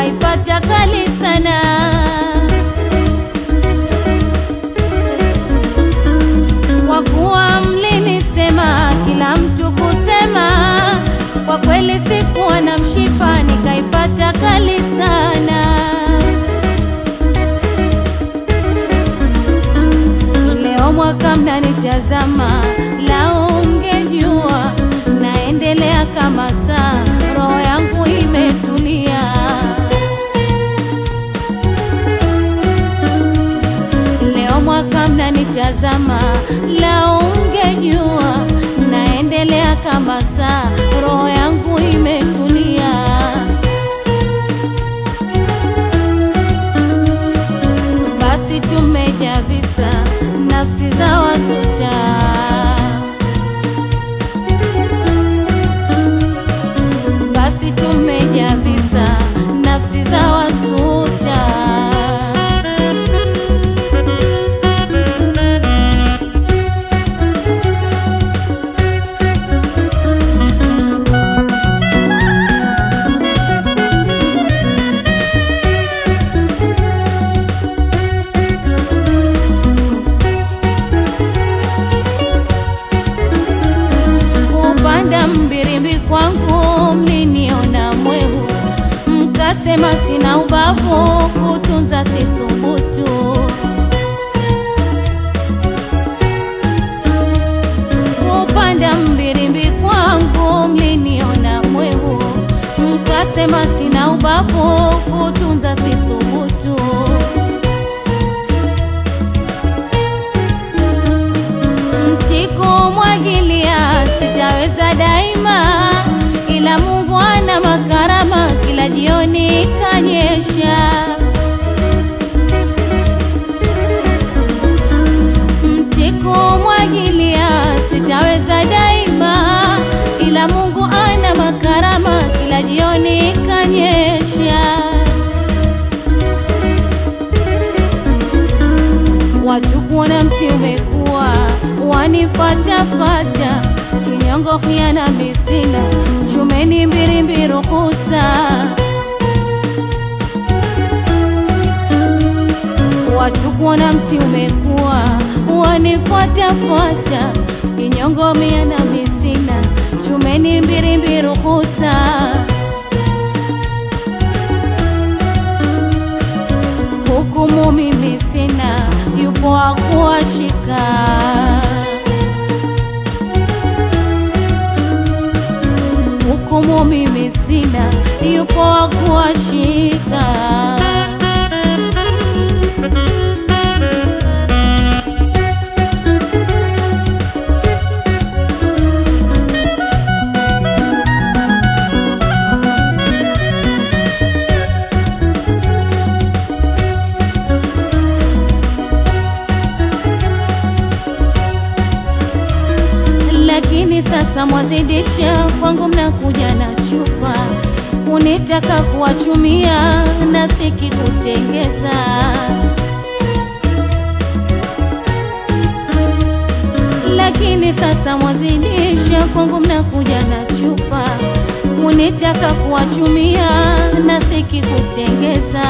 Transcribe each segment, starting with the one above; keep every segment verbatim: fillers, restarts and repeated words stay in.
kaipata kali sana. Kwa kuwa mlinisema kila mtu kusema, kwa kweli sikuwa na mshipa, nikaipata kali sana. Leo mwaka mnanitazama, lao ungejua naendelea kama saa, roho yangu imetulia. Leo mwaka mnanitazama, lao ungejua naendelea kama saa, roho yangu imetulia. Basi tumejaa visa, nafsi za wasuta. Basi tumejaa visa, nafsi za wasuta. Mbirimbi kwangu mliniona mwehu, mkasema sina ubavu, kutunza sithubutu. Kupanda mbirimbi kwangu mliniona mwehu, mkasema sina ubavu, kutunza sithubutu. Mtiko mwagilia sitaweza daima, ila Mungu ana makarama, kila jioni kanyesha. Mtiko mwagilia sitaweza daima, ila Mungu ana makarama, kila jioni kanyesha. Watu kuona mti umekuwa, wanifata fata, kinyongo khiana bisina, chumeni mbirimbi ruhusa. Watu kuona mti umekuwa, wanifata fata, kinyongo miana bisina, chumeni mbirimbi ruhusa. Hukumu mimi sina, yupo wa kuwashika. Hukumu mimi sina, yupo wa kuwashika. Lakini sasa mwazidisha, kwangu mnakuja na chupa, kunitaka kuwachumia na siki kutengeza. Lakini sasa mwazidisha, kwangu mnakuja na chupa, kunitaka kuwachumia na siki kutengeza.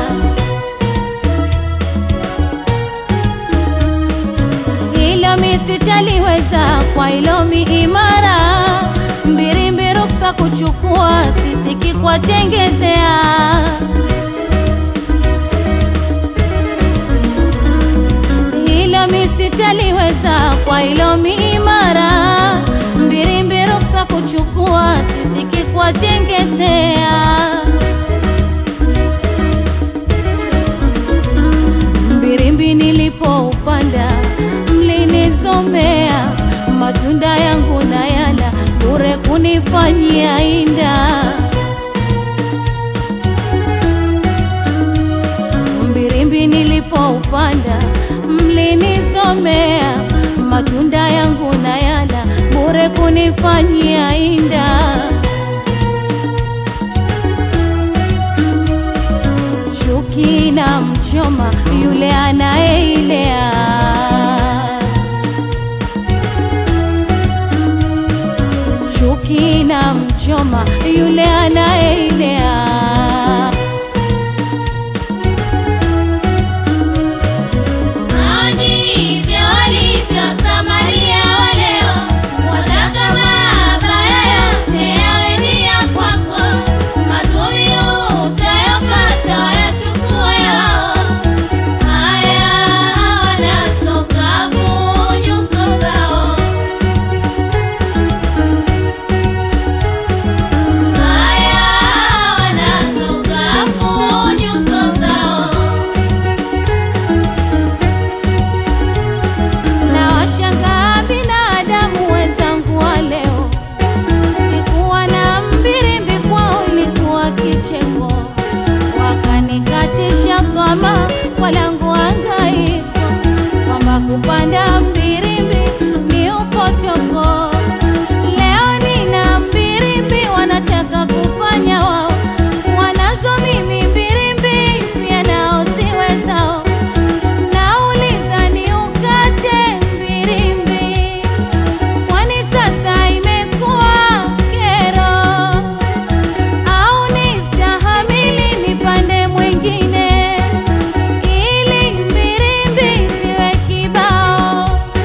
Hilo mi sitaliweza, kwa hilo mi imara, mbirimbi ruksa kuchukua, sisiki kwa tengezea. Hilo mi sitaliweza, kwa hilo mi imara, mbirimbi ruksa kuchukua, sisiki kwa tengezea. Mbirimbi nilipo upanda, mlinizomea, matunda yangu na yala, bure kunifanyia inda. Mbirimbi nilipo upanda, mlinizomea, matunda yangu na yala, bure kunifanyia inda. Chuki na mchoma yule anayeilea, chuki na mchoma yule anayeilea. kwamba kupanda mbirimbi ni upotoko. Leo nina mbirimbi wanataka kufanya wao, wanazo mimi mbirimbi pia nao siwezao. Nauliza ni ukate mbirimbi, kwani sasa imekuwa kero, au nistahamili nipande mwingine ili mbirimbi ziwe kibao.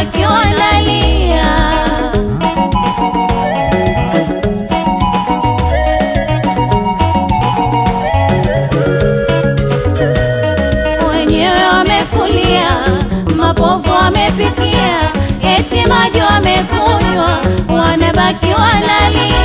wanabaki wanalia. Wenyewe wamefulia, mapovu wamepikia, eti maji wamekunywa, wanabaki wanalia.